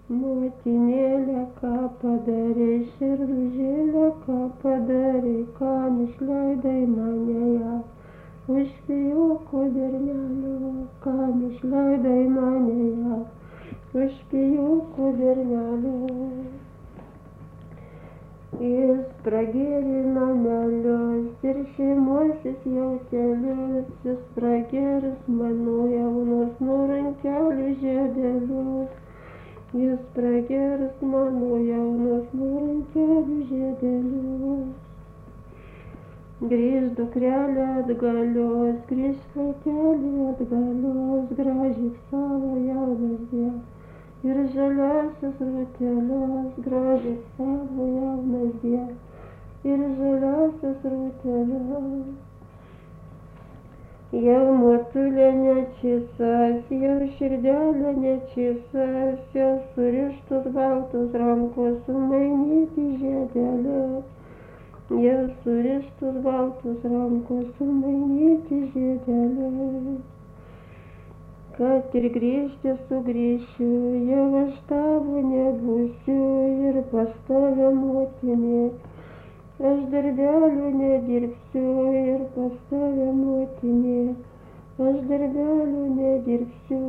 Motinėlė, ką padarei, širdužėlė, ką padarei, kam išleidai mane ją. Už pijoko bernelio, kam išleidai mane ją. Už pijoko bernelio. Jis pragėrė namelius ir šeimosius jautelius, jis pragėręs mano jaunos nurankelių žiedelius. Jis pragėręs mano jaunos nurankelių žiedelius. Grįž dukrelė atgalios, grįž vaikelė atgalios, gražyk savo jaunas dėl. Ir žaliasias rūteles, gražyk savo jaunas dėl. Ir žaliasias rūteles. Jau motulė nečysas, jau širdelė nečysas, jau surištus baltus rankos sumainyti žiedelės. Jau surištus baltus rankos sumainyti žiedelės. Kad ir grįžti sugrįšiu, jau aš tavo nebūsiu ir pas tave motinė. Aš darbelių nedirbsiu ir pas tave motinė. Aš darbelių nedirbsiu.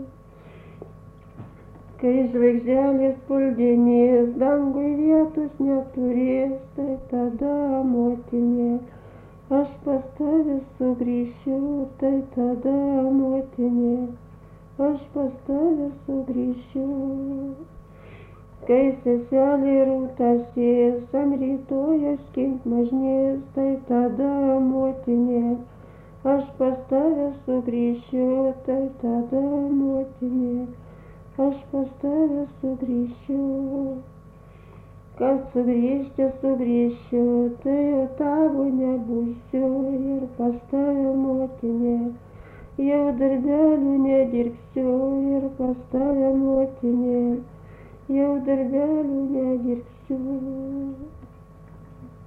Kai žvaigždelės puldinės, dangui vietos neturės, tai tada motinė. Aš pas tave sugrįšiu, tai tada motinė. Aš pas tave sugrįšiu. Kai seselė rūtasės, ant rytojas kint mažnės, tai tada motinė. Aš pas tave sugrįšiu, tai tada motinė. Aš pas tave sugrįšiu. Kad sugrįžti sugrįšiu, tai jau tavo nebūsiu ir pas tave motinė. Jau darbelių nedirbsiu ir pas tave motinė. Jau darbelių nedirbsiu.